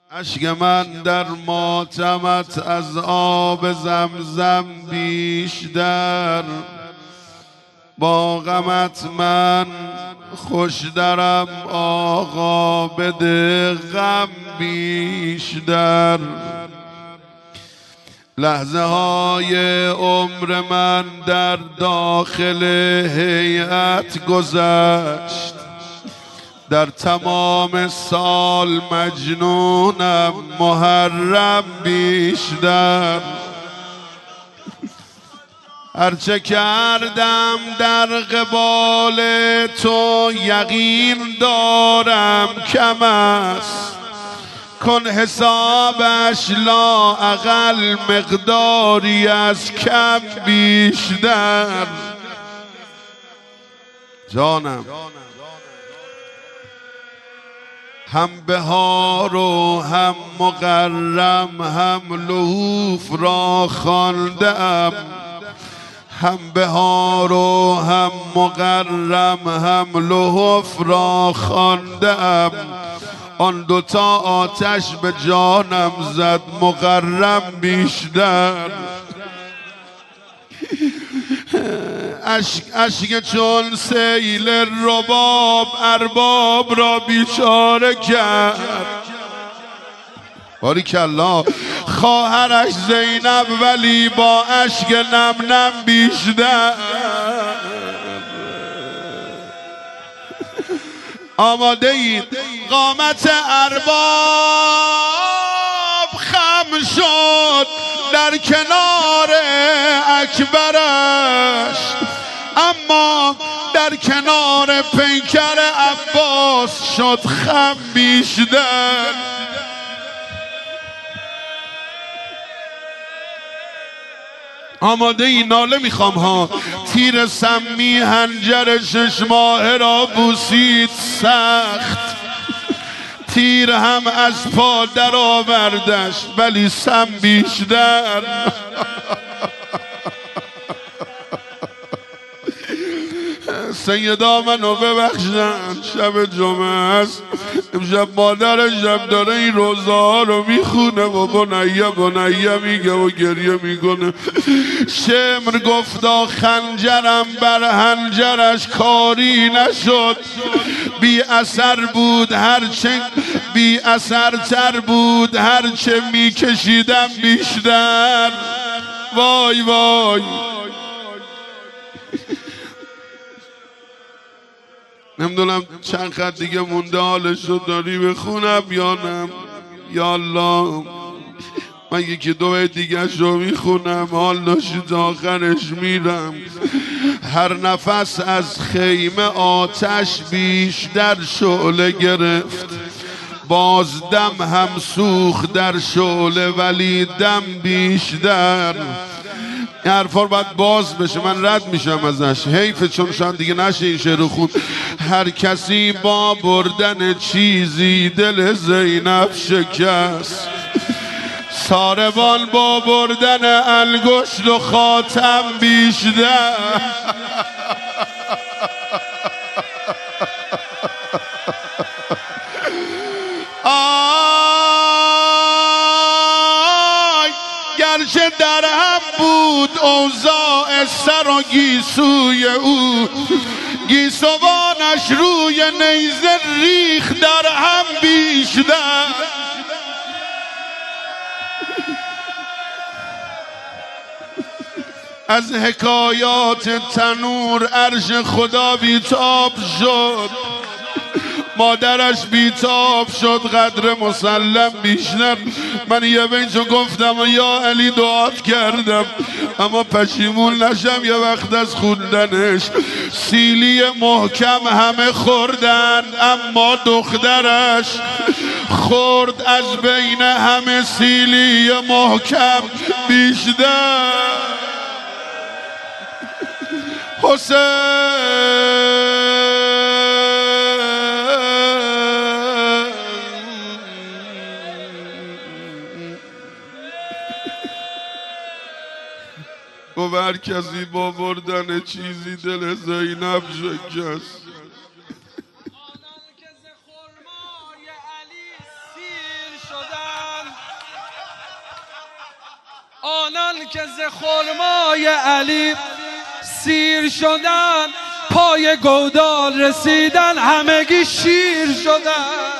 اشک من در ماتمت از آب زمزم بیشتر، با غمت من خوش درم آقا بده غم بیشتر. لحظه های عمر من در داخل هیئت گذشت، در تمام سال مجنونم محرم بیشتر. هرچه کردم در قبال تو یقین دارم کم است، کن حسابش لااقل مقداری از کم بیشتر. جانم هم بهار و هم مقرم هم لحوف را خواندم، هم بهار و هم مقرم هم لحوف را خواندم. آن دوتا آتش به جانم زد مقرم بیشتر. اشک چون سیل رباب ارباب را بیچاره کرد. باریکالله خواهرش زینب ولی با اشک نم نم بیشتر. آماده اید قامت ارباب خم شد در کنار اکبرش، اما در کنار پیکر عباس شد خم بیشتر. آماده ای ناله میخوام ها. تیر سمی هنجر 6 ماهه را بوسید سخت، تیر هم از پا در آوردش ولی سم بیشتر. سیدا منو ببخشن، شب جمعه است، امشب مادرشم داره این روزه ها رو میخونه و بنیه میگه و گریه میکنه. شمر گفتا خنجرم بر هنجرش کاری نشد، بی اثر بود هرچه بی اثر تر بود هرچه میکشیدم بیشتر. وای وای نمیدونم چند خط دیگه مونده، حالش رو داری بخونم یا نه؟ یا الله من یکی دو بیت دیگه رو میخونم، حال داشتی تا آخرش میرم. هر نفس از خیمه آتش بیشتر شعله گرفت، باز دم هم سوخت در شعله ولی دم بیشتر. این حرفا رو باید باز بشه، من رد میشم ازش، حیفه چون شاید دیگه نشه این شعر خود. هر کسی با بردن چیزی دل زینب شکست، ساربان با بردن انگشت و خاتم بیشتر. گرچه در هم بود اوضاع سر و گیسوی او، گیسوانش روی نیزه ریخ در هم بیشتر. از حکایات تنور عرش خدا بیتاب شد، مادرش بیتاب شد قدر مسلم بیشتر. من یه بیتو گفتم و یا علی دعات کردم اما پشیمون نشم یه وقت از خوندنش. سیلی محکم همه خوردن اما دخترش خورد از بین همه سیلی محکم بیشتر. حسین گفت هر کسی با بردن چیزی دل زینب شکست. آنان که ز خرمای علی سیر شدن آنان که ز خرمای علی سیر شدن، پای گودال رسیدن، همگی شیر شدن.